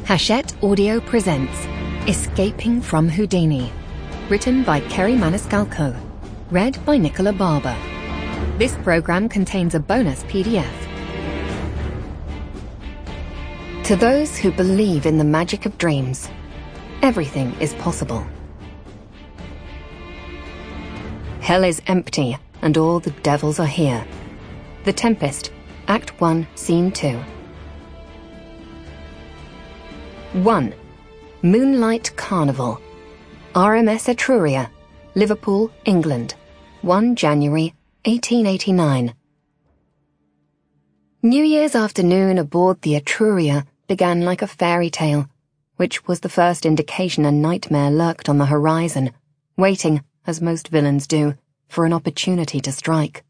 Hachette Audio presents Escaping from Houdini, written by Kerry Maniscalco, read by Nicola Barber. This program contains a bonus PDF. To those who believe in the magic of dreams, everything is possible. Hell is empty, and all the devils are here. The Tempest, Act 1, Scene 2. 1. Moonlight Carnival. RMS Etruria, Liverpool, England. 1 January 1889. New Year's afternoon aboard the Etruria began like a fairy tale, which was the first indication a nightmare lurked on the horizon, waiting, as most villains do, for an opportunity to strike.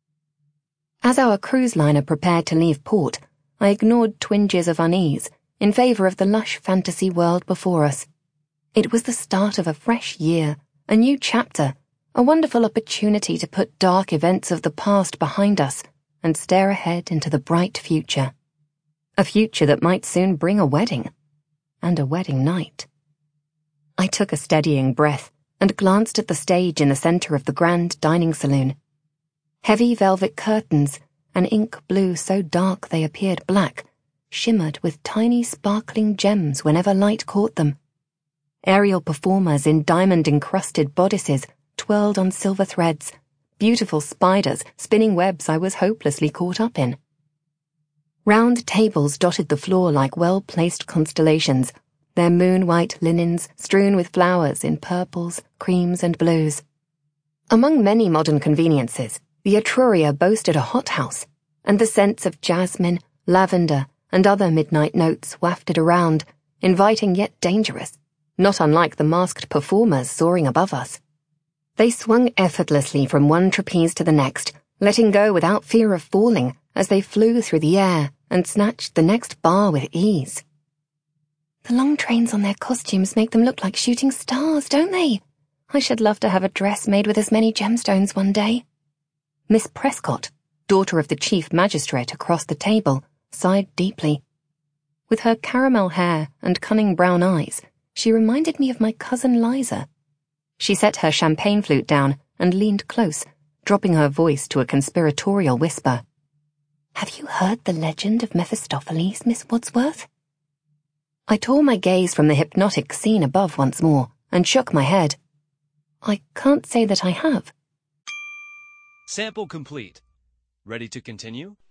As our cruise liner prepared to leave port, I ignored twinges of unease in favor of the lush fantasy world before us. It was the start of a fresh year, a new chapter, a wonderful opportunity to put dark events of the past behind us and stare ahead into the bright future. A future that might soon bring a wedding, and a wedding night. I took a steadying breath and glanced at the stage in the center of the grand dining saloon. Heavy velvet curtains, an ink blue so dark they appeared black, shimmered with tiny sparkling gems whenever light caught them. Aerial performers in diamond-encrusted bodices twirled on silver threads, beautiful spiders spinning webs I was hopelessly caught up in. Round tables dotted the floor like well-placed constellations, their moon-white linens strewn with flowers in purples, creams, and blues. Among many modern conveniences, the Etruria boasted a hothouse, and the scents of jasmine, lavender, and other midnight notes wafted around, inviting yet dangerous, not unlike the masked performers soaring above us. They swung effortlessly from one trapeze to the next, letting go without fear of falling as they flew through the air and snatched the next bar with ease. The long trains on their costumes make them look like shooting stars, don't they? I should love to have a dress made with as many gemstones one day. Miss Prescott, daughter of the chief magistrate across the table, sighed deeply. With her caramel hair and cunning brown eyes, she reminded me of my cousin Liza. She set her champagne flute down and leaned close, dropping her voice to a conspiratorial whisper. "Have you heard the legend of Mephistopheles, Miss Wadsworth?" I tore my gaze from the hypnotic scene above once more and shook my head. "I can't say that I have." Sample complete. Ready to continue?